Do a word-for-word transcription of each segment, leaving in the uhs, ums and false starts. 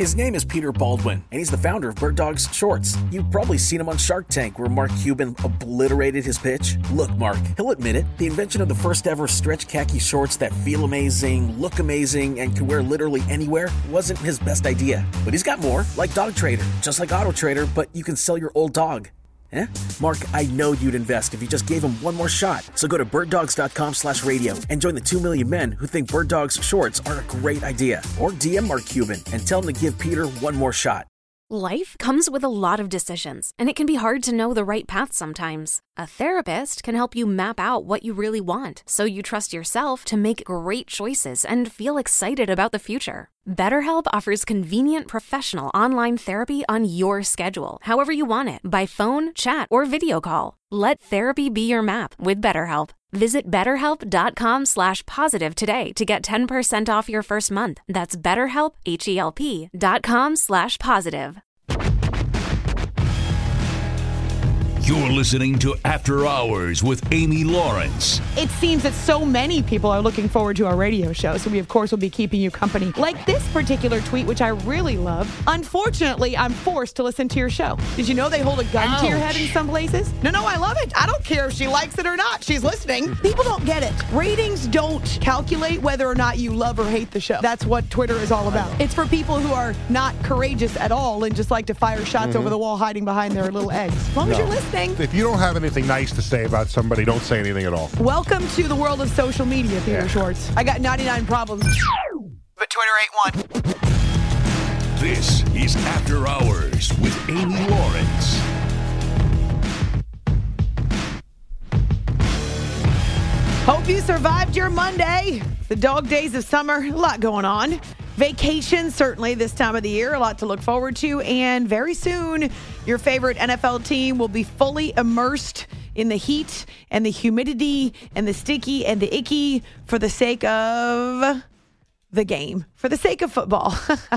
His name is Peter Baldwin, and he's the founder of Bird Dogs Shorts. You've probably seen him on Shark Tank, where Mark Cuban obliterated his pitch. Look, Mark, he'll admit it. The invention of the first ever stretch khaki shorts that feel amazing, look amazing, and can wear literally anywhere wasn't his best idea. But he's got more, like Dog Trader, just like Auto Trader, but you can sell your old dog. Eh? Mark, I know you'd invest if you just gave him one more shot. So go to birddogs.com slash radio and join the two million men who think Bird Dogs shorts are a great idea. Or D M Mark Cuban and tell him to give Peter one more shot. Life comes with a lot of decisions, and it can be hard to know the right path sometimes. A therapist can help you map out what you really want, so you trust yourself to make great choices and feel excited about the future. BetterHelp offers convenient professional online therapy on your schedule, however you want it, by phone, chat, or video call. Let therapy be your map with BetterHelp. Visit betterhelp.com slash positive today to get ten percent off your first month. That's betterhelp, H-E-L-P dot com slash positive. You're listening to After Hours with Amy Lawrence. It seems that so many people are looking forward to our radio show, so we, of course, will be keeping you company. Like this particular tweet, which I really love. Unfortunately, I'm forced to listen to your show. Did you know they hold a gun Ouch. to your head in some places? No, no, I love it. I don't care if she likes it or not. She's listening. People don't get it. Ratings don't calculate whether or not you love or hate the show. That's what Twitter is all about. It's for people who are not courageous at all and just like to fire shots mm-hmm. over the wall hiding behind their little eggs. As long no. as you're listening. If you don't have anything nice to say about somebody, don't say anything at all. Welcome to the world of social media, Peter yeah. Schwartz. I got ninety-nine problems, but Twitter ain't one. This is After Hours with Amy Lawrence. Hope you survived your Monday. The dog days of summer, a lot going on. Vacation, certainly this time of the year, a lot to look forward to. And very soon, your favorite N F L team will be fully immersed in the heat and the humidity and the sticky and the icky for the sake of the game, for the sake of football.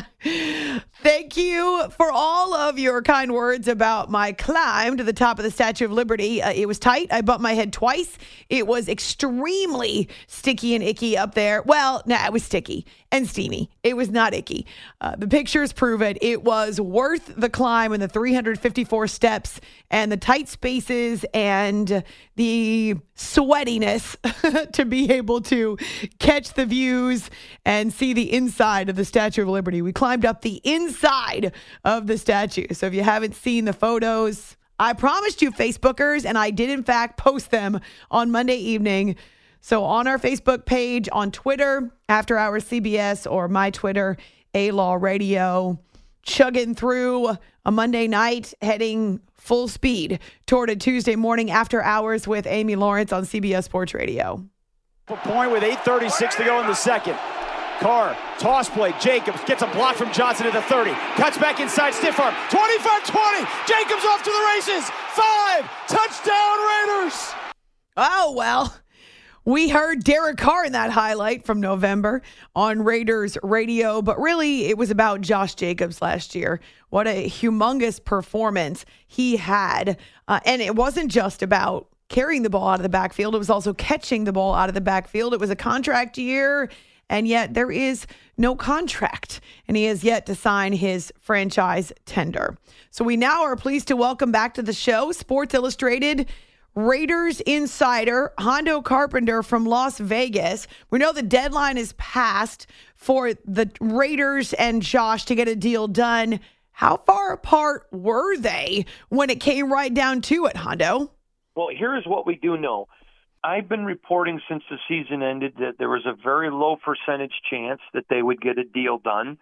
Thank you for all of your kind words about my climb to the top of the Statue of Liberty. Uh, it was tight. I bumped my head twice. It was extremely sticky and icky up there. Well, no, nah, it was sticky and steamy. It was not icky. Uh, the pictures prove it. It was worth the climb and the three hundred fifty-four steps and the tight spaces and the sweatiness to be able to catch the views and see the inside of the Statue of Liberty. We climbed up the inside of the statue. So if you haven't seen the photos, I promised you Facebookers, and I did in fact post them on Monday evening. So on our Facebook page, on Twitter, After Hours C B S, or my Twitter, A-Law Radio, chugging through a Monday night, heading full speed toward a Tuesday morning After Hours with Amy Lawrence on C B S Sports Radio. A point with eight thirty-six to go in the second. Carr, toss play, Jacobs gets a block from Johnson at the thirty. Cuts back inside, stiff arm, twenty-five twenty. Jacobs off to the races. Five, touchdown Raiders. Oh, well. We heard Derek Carr in that highlight from November on Raiders radio, but really it was about Josh Jacobs last year. What a humongous performance he had. Uh, and it wasn't just about carrying the ball out of the backfield. It was also catching the ball out of the backfield. It was a contract year, and yet there is no contract, and he has yet to sign his franchise tender. So we now are pleased to welcome back to the show Sports Illustrated Raiders insider Hondo Carpenter from Las Vegas. We know the deadline is passed for the Raiders and Josh to get a deal done. How far apart were they when it came right down to it, Hondo? Well, here's what we do know. I've been reporting since the season ended that there was a very low percentage chance that they would get a deal done.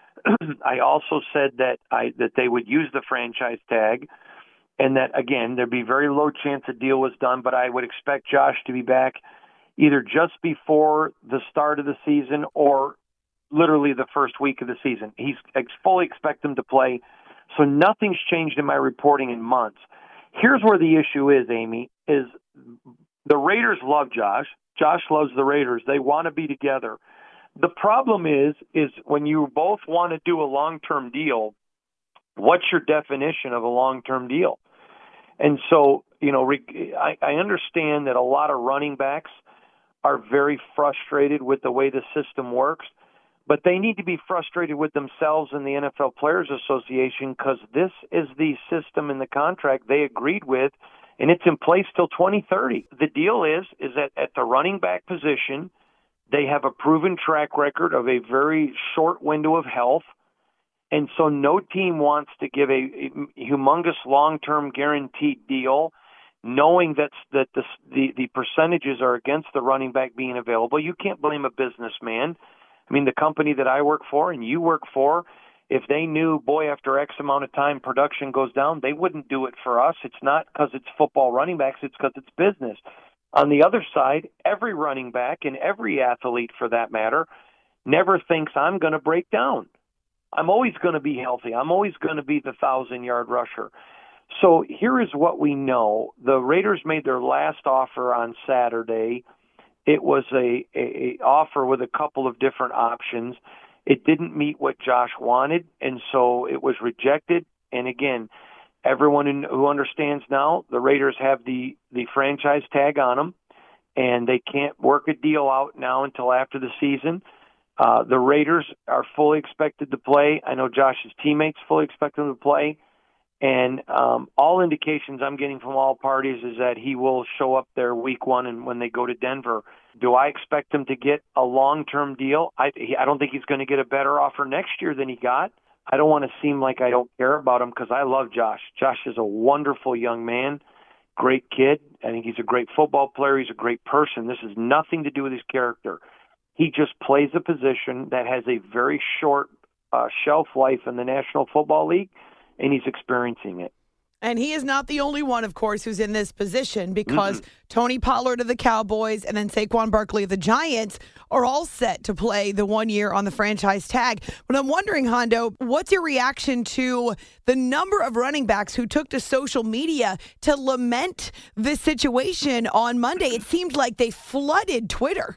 I also said that I that they would use the franchise tag. And that, again, there'd be very low chance a deal was done, but I would expect Josh to be back either just before the start of the season or literally the first week of the season. He's I fully expect him to play, so nothing's changed in my reporting in months. Here's where the issue is, Amy, is the Raiders love Josh. Josh loves the Raiders. They want to be together. The problem is, is when you both want to do a long-term deal, what's your definition of a long-term deal? And so, you know, I, I understand that a lot of running backs are very frustrated with the way the system works, But they need to be frustrated with themselves and the N F L Players Association because this is the system in the contract they agreed with, and it's in place till twenty thirty. The deal is, is that at the running back position, they have a proven track record of a very short window of health, and so no team wants to give a, a humongous long-term guaranteed deal knowing that, that the, the, the percentages are against the running back being available. You can't blame a businessman. I mean, the company that I work for and you work for, if they knew, boy, after X amount of time production goes down, they wouldn't do it for us. It's not because it's football running backs, it's because it's business. On the other side, every running back and every athlete, for that matter, never thinks I'm going to break down. I'm always going to be healthy. I'm always going to be the thousand-yard rusher. So here is what we know. The Raiders made their last offer on Saturday. It was a, a, a offer with a couple of different options. It didn't meet what Josh wanted, and so it was rejected. And again, everyone who understands now, the Raiders have the, the franchise tag on them, and they can't work a deal out now until after the season. Uh, the Raiders are fully expected to play. I know Josh's teammates fully expect him to play. And um, all indications I'm getting from all parties is that he will show up there week one and when they go to Denver. Do I expect him to get a long-term deal? I, I don't think he's going to get a better offer next year than he got. I don't want to seem like I don't care about him because I love Josh. Josh is a wonderful young man, great kid. I think he's a great football player. He's a great person. This has nothing to do with his character. He just plays a position that has a very short uh, shelf life in the National Football League, and he's experiencing it. And he is not the only one, of course, who's in this position because mm-hmm. Tony Pollard of the Cowboys and then Saquon Barkley of the Giants are all set to play the one year on the franchise tag. But I'm wondering, Hondo, what's your reaction to the number of running backs who took to social media to lament this situation on Monday? It seemed like they flooded Twitter.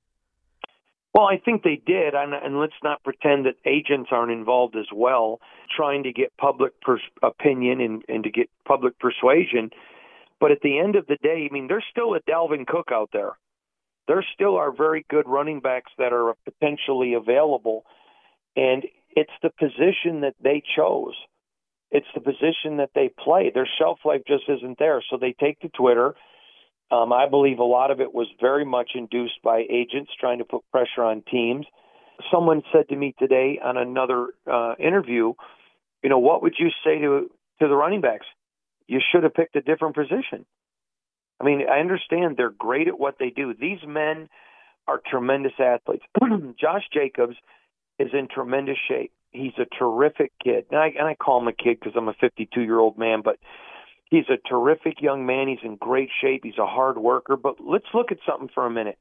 Well, I think they did, and, and let's not pretend that agents aren't involved as well, trying to get public pers- opinion and, and to get public persuasion. But at the end of the day, I mean, there's still a Dalvin Cook out there. There still are very good running backs that are potentially available, and it's the position that they chose. It's the position that they play. Their shelf life just isn't there, so they take to Twitter. Um, I believe a lot of it was very much induced by agents trying to put pressure on teams. Someone said to me today on another uh, interview, you know, what would you say to to the running backs? You should have picked a different position. I mean, I understand they're great at what they do. These men are tremendous athletes. Josh Jacobs is in tremendous shape. He's a terrific kid. And I, and I call him a kid because I'm a fifty-two-year-old man, but he's a terrific young man. He's in great shape. He's a hard worker. But let's look at something for a minute.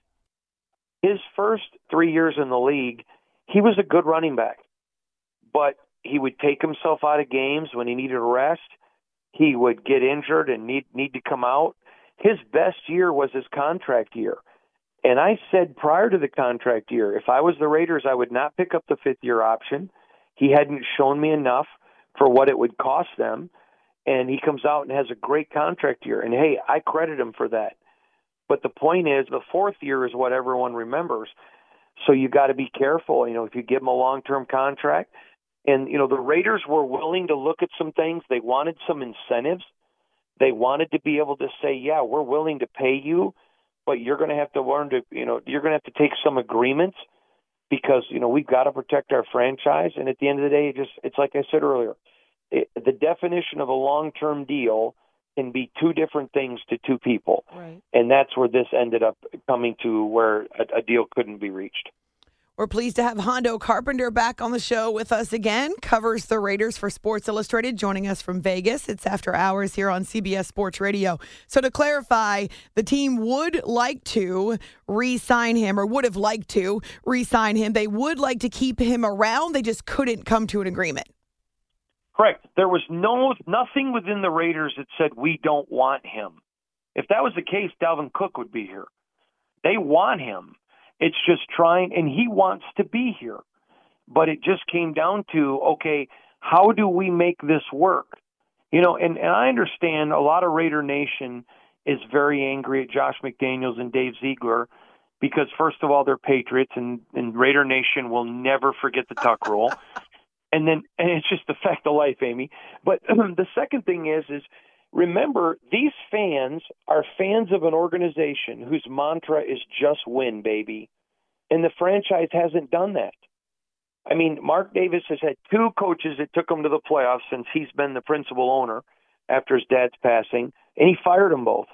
His first three years in the league, he was a good running back. But he would take himself out of games when he needed a rest. He would get injured and need, need to come out. His best year was his contract year. And I said prior to the contract year, if I was the Raiders, I would not pick up the fifth-year option. He hadn't shown me enough for what it would cost them. And he comes out and has a great contract year. And, hey, I credit him for that. But the point is the fourth year is what everyone remembers. So you got to be careful, you know, if you give him a long-term contract. And, you know, the Raiders were willing to look at some things. They wanted some incentives. They wanted to be able to say, yeah, we're willing to pay you, but you're going to have to learn to, you know, you're going to have to take some agreements because, you know, we've got to protect our franchise. And at the end of the day, it just it's like I said earlier, it, the definition of a long-term deal can be two different things to two people. Right. And that's where this ended up coming to where a, a deal couldn't be reached. We're pleased to have Hondo Carpenter back on the show with us again. Covers the Raiders for Sports Illustrated, joining us from Vegas. It's After Hours here on C B S Sports Radio. So to clarify, the team would like to re-sign him, or would have liked to re-sign him. They would like to keep him around. They just couldn't come to an agreement. Correct. There was no nothing within the Raiders that said we don't want him. If that was the case, Dalvin Cook would be here. They want him. It's just trying, and he wants to be here. But it just came down to, okay, how do we make this work? You know, and, and I understand a lot of Raider Nation is very angry at Josh McDaniels and Dave Ziegler because, first of all, they're Patriots, and, and Raider Nation will never forget the tuck rule. And then, and it's just the fact of life, Amy. But um, the second thing is, is remember, these fans are fans of an organization whose mantra is just win, baby. And the franchise hasn't done that. I mean, Mark Davis has had two coaches that took him to the playoffs since he's been the principal owner after his dad's passing, and he fired them both.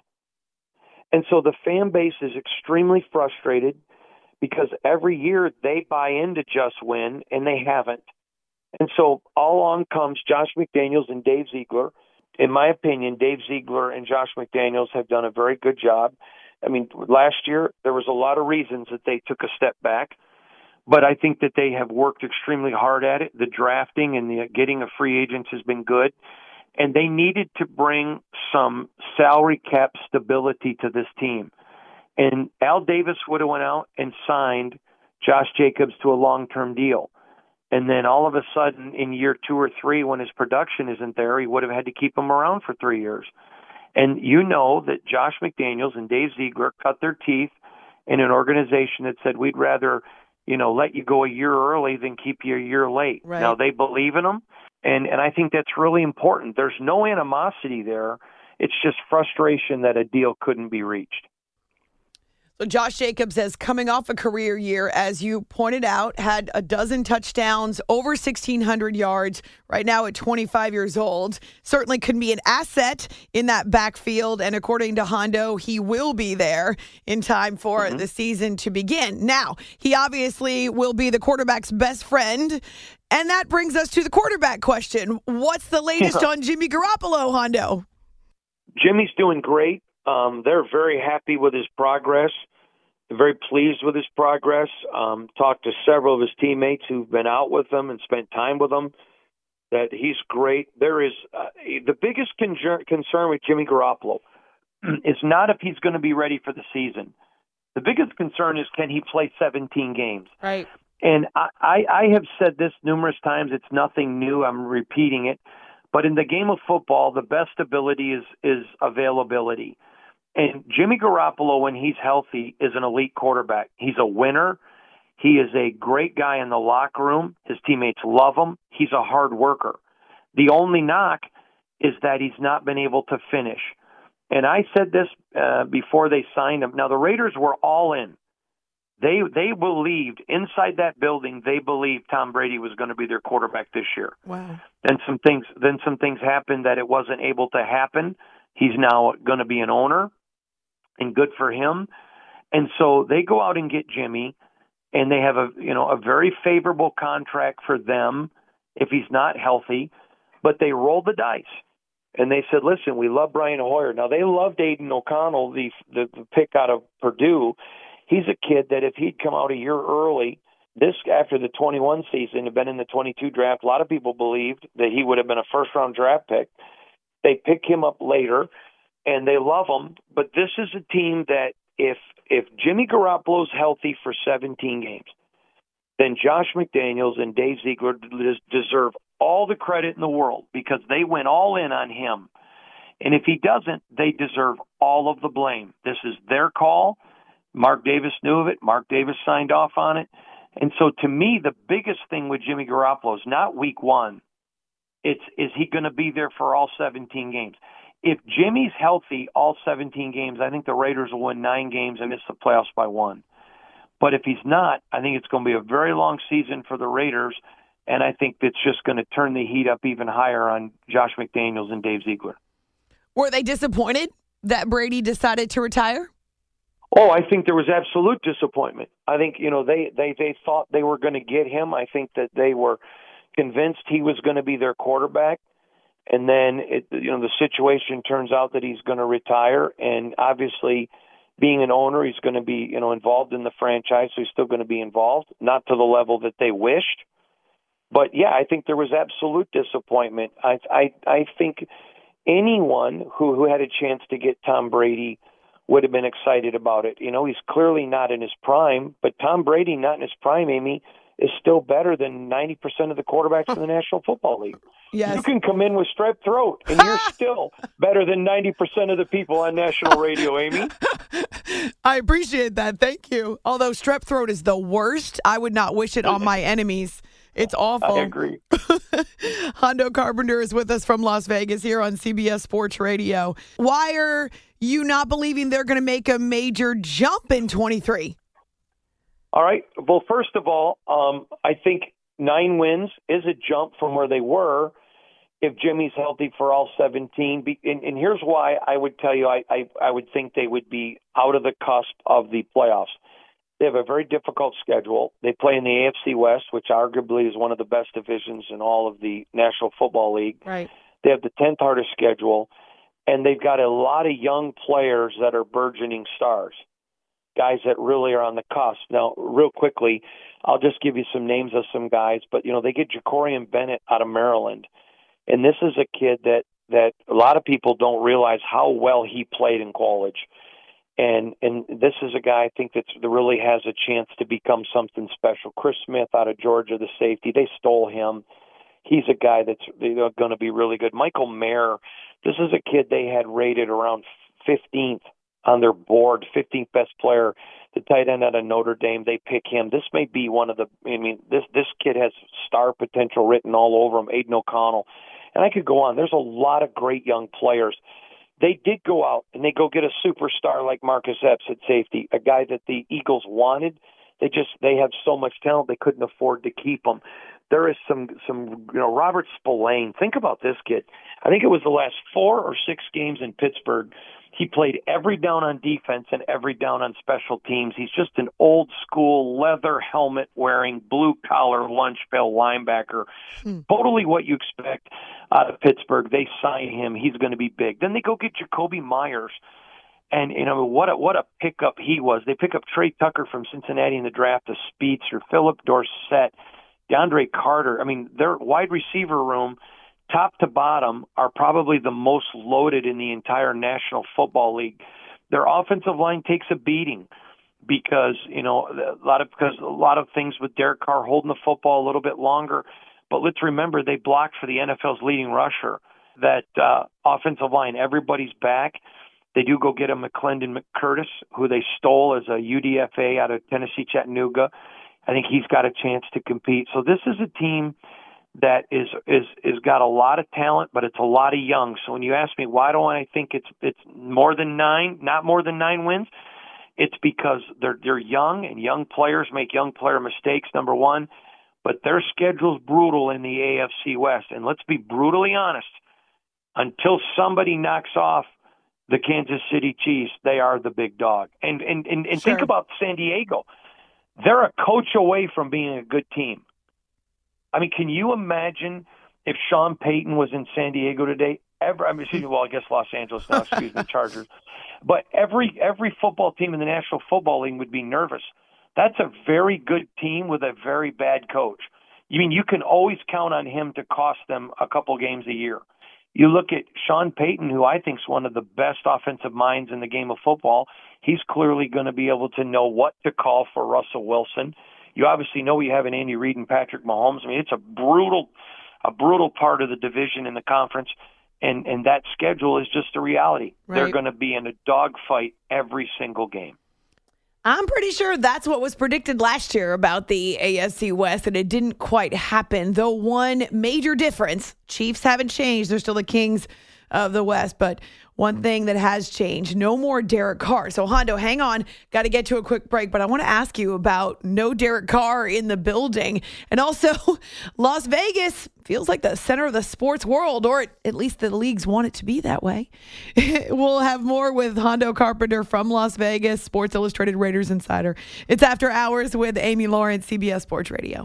And so the fan base is extremely frustrated because every year they buy into just win, and they haven't. And so all along comes Josh McDaniels and Dave Ziegler. In my opinion, Dave Ziegler and Josh McDaniels have done a very good job. I mean, last year there was a lot of reasons that they took a step back, but I think that they have worked extremely hard at it. The drafting and the getting of free agents has been good. And they needed to bring some salary cap stability to this team. And Al Davis would have went out and signed Josh Jacobs to a long-term deal. And then all of a sudden, in year two or three, when his production isn't there, he would have had to keep him around for three years. And you know that Josh McDaniels and Dave Ziegler cut their teeth in an organization that said, we'd rather, you know, let you go a year early than keep you a year late. Right. Now, they believe in him. And and I think that's really important. There's no animosity there. It's just frustration that a deal couldn't be reached. So Josh Jacobs is coming off a career year, as you pointed out, had a dozen touchdowns, over sixteen hundred yards, right now at twenty-five years old. Certainly could be an asset in that backfield, and according to Hondo, he will be there in time for mm-hmm. the season to begin. Now, he obviously will be the quarterback's best friend, and that brings us to the quarterback question. What's the latest on Jimmy Garoppolo, Hondo? Jimmy's doing great. Um, they're very happy with his progress. They're very pleased with his progress. Um, talked to several of his teammates who've been out with him and spent time with him. That he's great. There is uh, the biggest con- concern with Jimmy Garoppolo is not if he's going to be ready for the season. The biggest concern is, can he play seventeen games? Right. And I, I, I have said this numerous times. It's nothing new. I'm repeating it. But in the game of football, the best ability is is availability. And Jimmy Garoppolo, when he's healthy, is an elite quarterback. He's a winner. He is a great guy in the locker room. His teammates love him. He's a hard worker. The only knock is that he's not been able to finish. And I said this uh, before they signed him. Now, the Raiders were all in. They they believed, inside that building, they believed Tom Brady was going to be their quarterback this year. Wow. Then some things then some things happened that it wasn't able to happen. He's now going to be an owner, and good for him. And so they go out and get Jimmy, and they have a you know a very favorable contract for them if he's not healthy, but they roll the dice. And they said, listen, we love Brian Hoyer. Now, they loved Aiden O'Connell, the, the, the pick out of Purdue. He's a kid that if he'd come out a year early, this after the twenty-one season, had been in the twenty-two draft, a lot of people believed that he would have been a first-round draft pick. They pick him up later, and they love him. But this is a team that if if Jimmy Garoppolo's healthy for seventeen games, then Josh McDaniels and Dave Ziegler deserve all the credit in the world because they went all in on him. And if he doesn't, they deserve all of the blame. This is their call. Mark Davis knew of it. Mark Davis signed off on it. And so to me, the biggest thing with Jimmy Garoppolo is not week one. It's, is he going to be there for all seventeen games? If Jimmy's healthy all seventeen games, I think the Raiders will win nine games and miss the playoffs by one. But if he's not, I think it's going to be a very long season for the Raiders, and I think it's just going to turn the heat up even higher on Josh McDaniels and Dave Ziegler. Were they disappointed that Brady decided to retire? Oh, I think there was absolute disappointment. I think, you know, they, they, they thought they were going to get him. I think that they were convinced he was going to be their quarterback. And then, it, you know, the situation turns out that he's going to retire. And obviously, being an owner, he's going to be, you know, involved in the franchise. So he's still going to be involved, not to the level that they wished. But, yeah, I think there was absolute disappointment. I I, I think anyone who, who had a chance to get Tom Brady would have been excited about it. You know, he's clearly not in his prime, but Tom Brady, not in his prime, Amy, is still better than ninety percent of the quarterbacks in the National Football League. Yes. You can come in with strep throat, and you're still better than ninety percent of the people on national radio, Amy. I appreciate that. Thank you. Although strep throat is the worst, I would not wish it on my enemies. It's awful. I agree. Hondo Carpenter is with us from Las Vegas here on C B S Sports Radio. Why are you not believing they're going to make a major jump in twenty-three? All right. Well, first of all, um, I think nine wins is a jump from where they were if Jimmy's healthy for all seventeen. And, and here's why I would tell you I, I, I would think they would be out of the cusp of the playoffs. They have a very difficult schedule. They play in the A F C West, which arguably is one of the best divisions in all of the National Football League. Right. They have the tenth hardest schedule, and they've got a lot of young players that are burgeoning stars, guys that really are on the cusp. Now, real quickly, I'll just give you some names of some guys, but, you know, they get Jacorian Bennett out of Maryland, and this is a kid that, that a lot of people don't realize how well he played in college. And and this is a guy I think that's, that really has a chance to become something special. Chris Smith out of Georgia, the safety, they stole him. He's a guy that's you know, going to be really good. Michael Mayer, this is a kid they had rated around fifteenth on their board, fifteenth best player, the tight end out of Notre Dame. They pick him. This may be one of the, I mean, this, this kid has star potential written all over him, Aiden O'Connell. And I could go on. There's a lot of great young players. They did go out and they go get a superstar like Marcus Epps at safety, a guy that the Eagles wanted. They just they have so much talent they couldn't afford to keep him. There is some some you know Robert Spillane. Think about this kid. I think it was the last four or six games in Pittsburgh. He played every down on defense and every down on special teams. He's just an old school leather helmet wearing blue collar lunch pail linebacker. Hmm. Totally what you expect out of Pittsburgh. They sign him. He's going to be big. Then they go get Jacoby Myers. And, you know, what a, what a pickup he was. They pick up Trey Tucker from Cincinnati in the draft, a speedster, Philip Dorsett, DeAndre Carter. I mean, their wide receiver room, top to bottom, are probably the most loaded in the entire National Football League. Their offensive line takes a beating because, you know, a lot of because a lot of things with Derek Carr holding the football a little bit longer. But let's remember they blocked for the N F L's leading rusher. That uh, offensive line, everybody's back. They do go get a McClendon McCurtis, who they stole as a U D F A out of Tennessee Chattanooga. I think he's got a chance to compete. So this is a team that is is is got a lot of talent, but it's a lot of young. So when you ask me why do I think it's it's more than nine, not more than nine wins, it's because they're they're young and young players make young player mistakes. Number one, but their schedule's brutal in the A F C West, and let's be brutally honest. Until somebody knocks off the Kansas City Chiefs, they are the big dog. And and and, and sure. Think about San Diego. They're a coach away from being a good team. I mean, can you imagine if Sean Payton was in San Diego today? Every, I mean, excuse me, well, I guess Los Angeles now, excuse me, Chargers. But every every football team in the National Football League would be nervous. That's a very good team with a very bad coach. I mean, you can always count on him to cost them a couple games a year. You look at Sean Payton, who I think is one of the best offensive minds in the game of football. He's clearly going to be able to know what to call for Russell Wilson. You obviously know you have an Andy Reid and Patrick Mahomes. I mean, it's a brutal, a brutal part of the division in the conference, and and that schedule is just a reality. Right. They're going to be in a dogfight every single game. I'm pretty sure that's what was predicted last year about the A F C West, and it didn't quite happen. Though one major difference, Chiefs haven't changed. They're still the kings of the West, but one thing that has changed, no more Derek Carr. So, Hondo, hang on. Got to get to a quick break, but I want to ask you about no Derek Carr in the building. And also, Las Vegas feels like the center of the sports world, or at least the leagues want it to be that way. We'll have more with Hondo Carpenter from Las Vegas, Sports Illustrated Raiders Insider. It's After Hours with Amy Lawrence, C B S Sports Radio.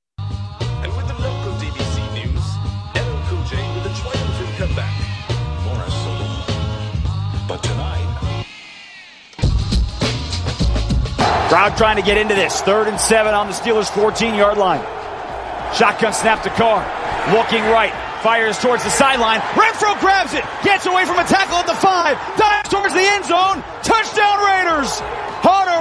And with the local D B C News, L L Cool J with a triumphant comeback. But tonight, crowd trying to get into this. Third and seven on the Steelers' fourteen-yard line. Shotgun snap to Carr. Looking right. Fires towards the sideline. Renfro grabs it. Gets away from a tackle at the five. Dives towards the end zone. Touchdown Raiders. Hunter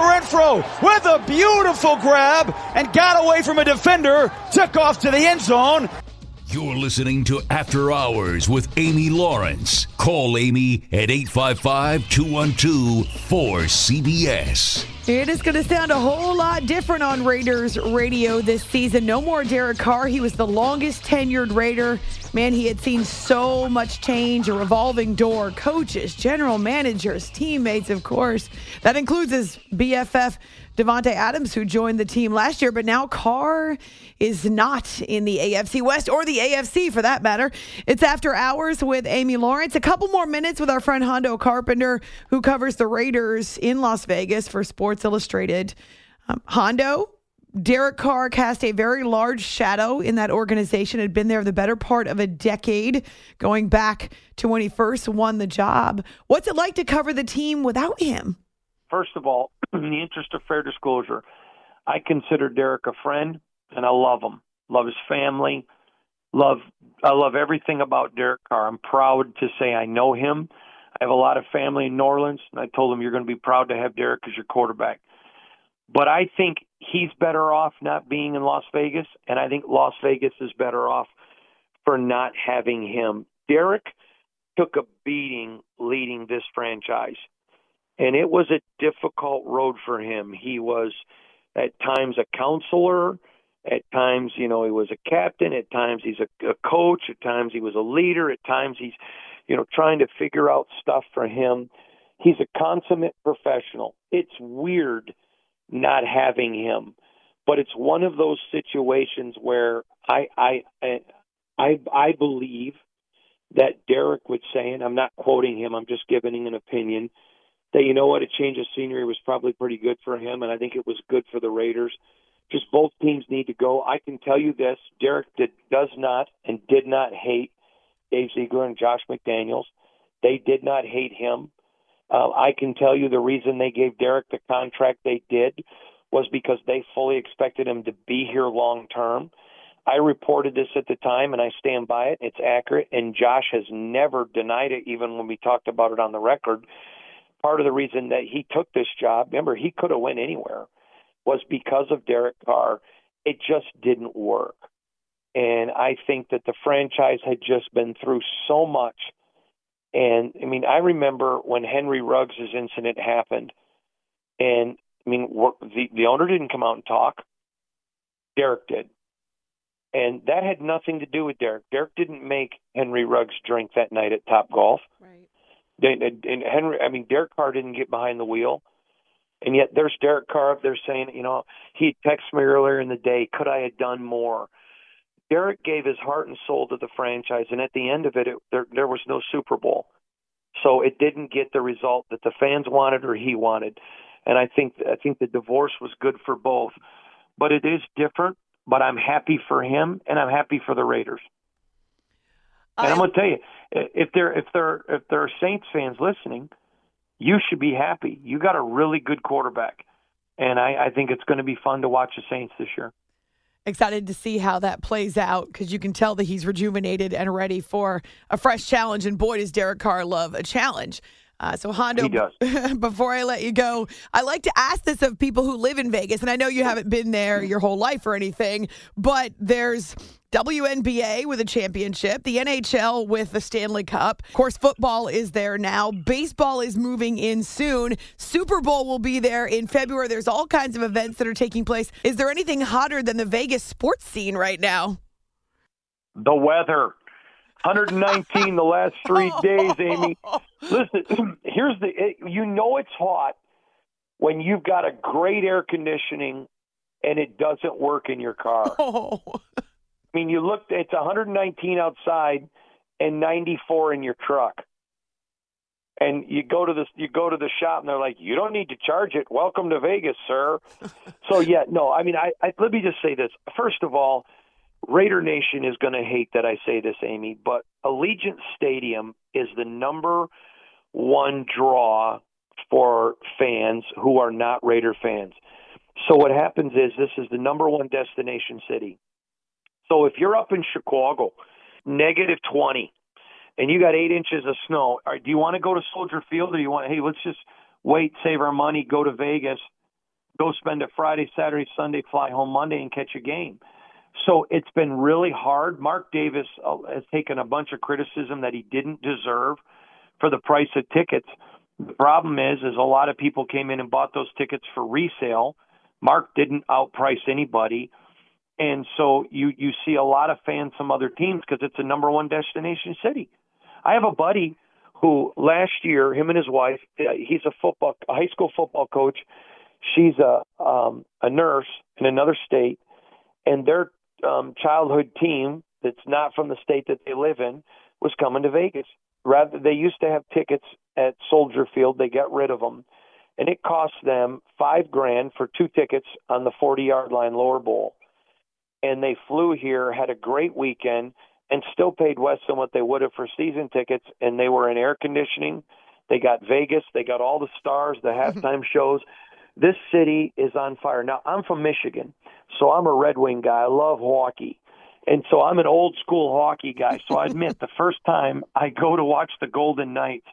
Renfro with a beautiful grab and got away from a defender, took off to the end zone. You're listening to After Hours with Amy Lawrence. Call Amy at eight five five, two one two, four C B S. It is going to sound a whole lot different on Raiders radio this season. No more Derek Carr. He was the longest tenured Raider. Man, he had seen so much change, a revolving door, coaches, general managers, teammates, of course. That includes his B F F, Devontae Adams, who joined the team last year. But now Carr is not in the A F C West, or the A F C for that matter. It's After Hours with Amy Lawrence. A couple more minutes with our friend Hondo Carpenter, who covers the Raiders in Las Vegas for Sports Illustrated. Um, Hondo, Derek Carr cast a very large shadow in that organization, had been there the better part of a decade, going back to when he first won the job. What's it like to cover the team without him? First of all, in the interest of fair disclosure, I consider Derek a friend, and I love him. Love his family. Love I love everything about Derek Carr. I'm proud to say I know him. I have a lot of family in New Orleans, and I told him you're going to be proud to have Derek as your quarterback. But I think he's better off not being in Las Vegas, and I think Las Vegas is better off for not having him. Derek took a beating leading this franchise, and it was a difficult road for him. He was at times a counselor, at times, you know, he was a captain, at times he's a, a coach, at times he was a leader, at times he's, you know, trying to figure out stuff for him. He's a consummate professional. It's weird not having him, but it's one of those situations where I I I I believe that Derek would say, and I'm not quoting him, I'm just giving an opinion, that, you know what, a change of scenery was probably pretty good for him, and I think it was good for the Raiders. Just both teams need to go. I can tell you this, Derek did, does not and did not hate Dave Ziegler and Josh McDaniels. They did not hate him. Uh, I can tell you the reason they gave Derek the contract they did was because they fully expected him to be here long term. I reported this at the time, and I stand by it. It's accurate, and Josh has never denied it, even when we talked about it on the record. Part of the reason that he took this job, remember, he could have went anywhere, was because of Derek Carr. It just didn't work. And I think that the franchise had just been through so much. And, I mean, I remember when Henry Ruggs' incident happened, and, I mean, the, the owner didn't come out and talk. Derek did. And that had nothing to do with Derek. Derek didn't make Henry Ruggs drink that night at Topgolf. Right. And, and Henry, I mean, Derek Carr didn't get behind the wheel. And yet there's Derek Carr up there saying, you know, he texted me earlier in the day, could I have done more? Derek gave his heart and soul to the franchise, and at the end of it, it there, there was no Super Bowl. So it didn't get the result that the fans wanted or he wanted. And I think I think the divorce was good for both. But it is different, but I'm happy for him, and I'm happy for the Raiders. And I'm, I'm going to tell you, if there if there if there are Saints fans listening, you should be happy. You got a really good quarterback, and I, I think it's going to be fun to watch the Saints this year. Excited to see how that plays out, because you can tell that he's rejuvenated and ready for a fresh challenge. And boy, does Derek Carr love a challenge. Uh, so, Hondo, he does. Before I let you go, I like to ask this of people who live in Vegas. And I know you haven't been there your whole life or anything, but there's W N B A with a championship, the N H L with the Stanley Cup. Of course, football is there now. Baseball is moving in soon. Super Bowl will be there in February. There's all kinds of events that are taking place. Is there anything hotter than the Vegas sports scene right now? The weather. one hundred nineteen the last three days, Amy. Listen, here's the, you know it's hot when you've got a great air conditioning and it doesn't work in your car. Oh. I mean, you look, it's one hundred nineteen outside and ninety-four in your truck. And you go to the you go to the shop and they're like, you don't need to charge it. Welcome to Vegas, sir. So yeah, no, I mean, I, I let me just say this. First of all, Raider Nation is going to hate that I say this, Amy, but Allegiant Stadium is the number one draw for fans who are not Raider fans. So what happens is this is the number one destination city. So if you're up in Chicago, negative twenty, and you got eight inches of snow, do you want to go to Soldier Field, or do you want, hey, let's just wait, save our money, go to Vegas, go spend a Friday, Saturday, Sunday, fly home Monday and catch a game. So it's been really hard. Mark Davis uh, has taken a bunch of criticism that he didn't deserve for the price of tickets. The problem is, is a lot of people came in and bought those tickets for resale. Mark didn't outprice anybody. And so you, you see a lot of fans from other teams because it's a number one destination city. I have a buddy who last year, him and his wife, he's a football, a high school football coach. She's a, um, a nurse in another state, and their um, childhood team that's not from the state that they live in was coming to Vegas. Rather, they used to have tickets at Soldier Field. They got rid of them, and it cost them five grand for two tickets on the forty-yard line lower bowl. And they flew here, had a great weekend, and still paid less than what they would have for season tickets. And they were in air conditioning. They got Vegas. They got all the stars, the halftime shows. This city is on fire. Now, I'm from Michigan, so I'm a Red Wing guy. I love hockey. And so I'm an old school hockey guy. So I admit the first time I go to watch the Golden Knights,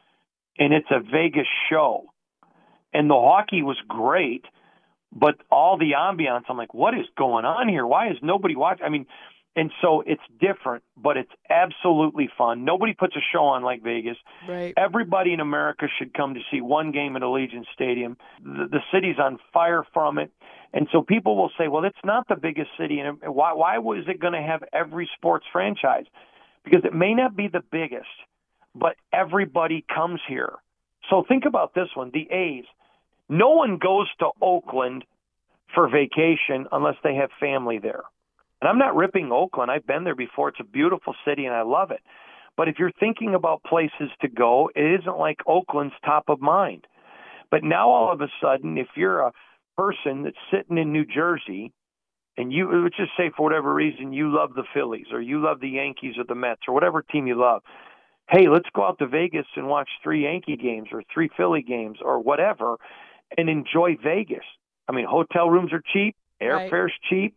and it's a Vegas show, and the hockey was great, but all the ambiance, I'm like, what is going on here? Why is nobody watching? I mean, and so it's different, but it's absolutely fun. Nobody puts a show on like Vegas. Right. Everybody in America should come to see one game at Allegiant Stadium. The, the city's on fire from it. And so people will say, well, it's not the biggest city. And why, why was it going to have every sports franchise? Because it may not be the biggest, but everybody comes here. So think about this one, the A's. No one goes to Oakland for vacation unless they have family there. And I'm not ripping Oakland. I've been there before. It's a beautiful city, and I love it. But if you're thinking about places to go, it isn't like Oakland's top of mind. But now all of a sudden, if you're a person that's sitting in New Jersey, and you, let's just say for whatever reason you love the Phillies or you love the Yankees or the Mets or whatever team you love, hey, let's go out to Vegas and watch three Yankee games or three Philly games or whatever and enjoy Vegas. I mean, hotel rooms are cheap, airfare's right. cheap.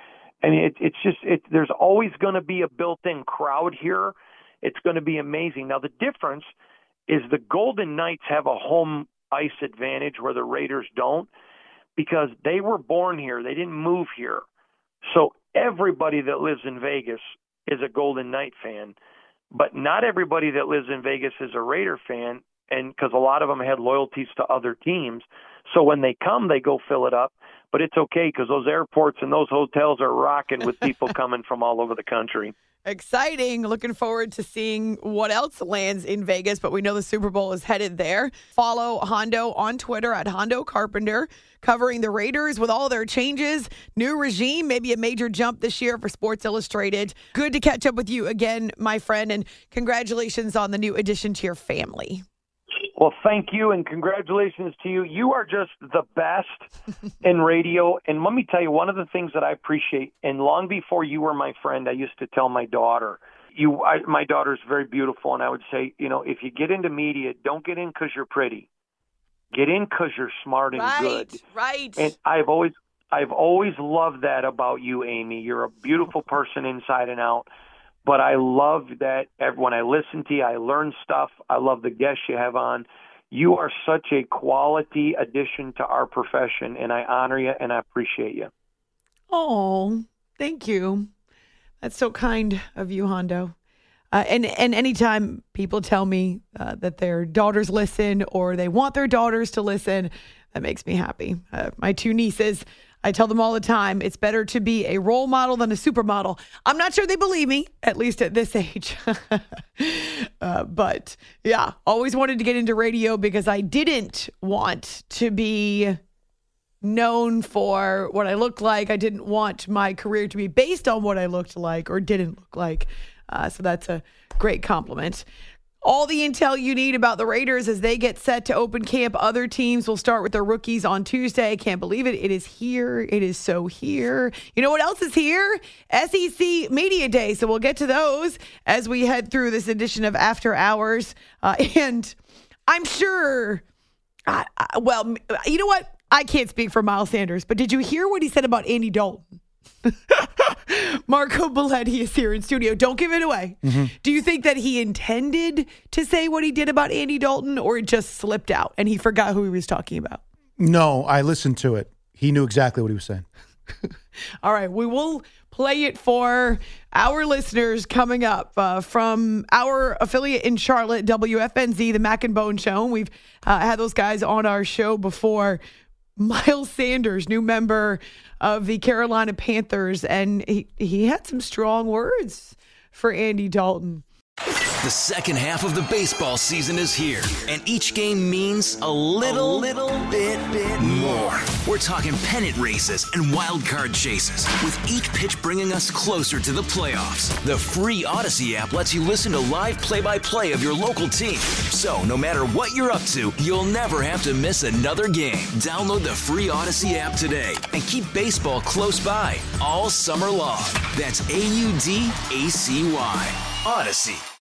I mean, it, it's just, it, there's always going to be a built-in crowd here. It's going to be amazing. Now, the difference is the Golden Knights have a home ice advantage where the Raiders don't because they were born here. They didn't move here. So everybody that lives in Vegas is a Golden Knight fan, but not everybody that lives in Vegas is a Raider fan, and because a lot of them had loyalties to other teams. So when they come, they go fill it up. But it's okay because those airports and those hotels are rocking with people coming from all over the country. Exciting. Looking forward to seeing what else lands in Vegas, but we know the Super Bowl is headed there. Follow Hondo on Twitter at Hondo Carpenter, covering the Raiders with all their changes. New regime, maybe a major jump this year for Sports Illustrated. Good to catch up with you again, my friend, and congratulations on the new addition to your family. Well, thank you, and congratulations to you. You are just the best in radio. And let me tell you, one of the things that I appreciate, and long before you were my friend, I used to tell my daughter, you, I, my daughter's very beautiful, and I would say, you know, if you get into media, don't get in because you're pretty. Get in because you're smart and right, good. Right, And I've always, I've always loved that about you, Amy. You're a beautiful person inside and out. But I love that when I listen to you, I learn stuff. I love the guests you have on. You are such a quality addition to our profession, and I honor you and I appreciate you. Oh, thank you. That's so kind of you, Hondo. Uh, and, and anytime people tell me uh, that their daughters listen or they want their daughters to listen, that makes me happy. Uh, my two nieces, I tell them all the time, it's better to be a role model than a supermodel. I'm not sure they believe me, at least at this age. uh, but yeah, always wanted to get into radio because I didn't want to be known for what I looked like. I didn't want my career to be based on what I looked like or didn't look like. Uh, so that's a great compliment. All the intel you need about the Raiders as they get set to open camp. Other teams will start with their rookies on Tuesday. I can't believe it. It is here. It is so here. You know what else is here? S E C Media Day. So we'll get to those as we head through this edition of After Hours. Uh, and I'm sure, uh, well, you know what? I can't speak for Miles Sanders, but did you hear what he said about Andy Dalton? Marco Belletti is here in studio. Don't give it away. Mm-hmm. Do you think that he intended to say what he did about Andy Dalton, or it just slipped out and he forgot who he was talking about? No, I listened to it. He knew exactly what he was saying. All right, we will play it for our listeners coming up uh, from our affiliate in Charlotte, W F N Z, the Mac and Bone Show. We've uh, had those guys on our show before. Miles Sanders, new member of the Carolina Panthers, and he, he had some strong words for Andy Dalton. The second half of the baseball season is here, and each game means a little, a little bit, bit more. We're talking pennant races and wild card chases, with each pitch bringing us closer to the playoffs. The free Odyssey app lets you listen to live play-by-play of your local team. So no matter what you're up to, you'll never have to miss another game. Download the free Odyssey app today and keep baseball close by all summer long. That's A U D A C Y. Odyssey.